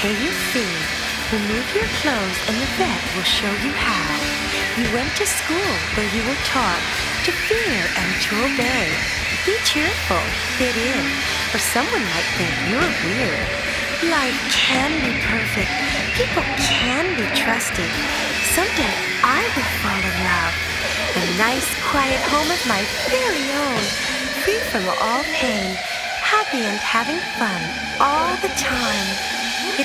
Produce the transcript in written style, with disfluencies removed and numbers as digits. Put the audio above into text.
Here you see. Remove your clothes and the vet will show you how. You went to school where you were taught to fear and to obey. Be cheerful, fit in, or someone might think you're weird. Life can be perfect. People can be trusted. Someday I will fall in love. A nice, quiet home of my very own, free from all pain, happy and having fun all the time.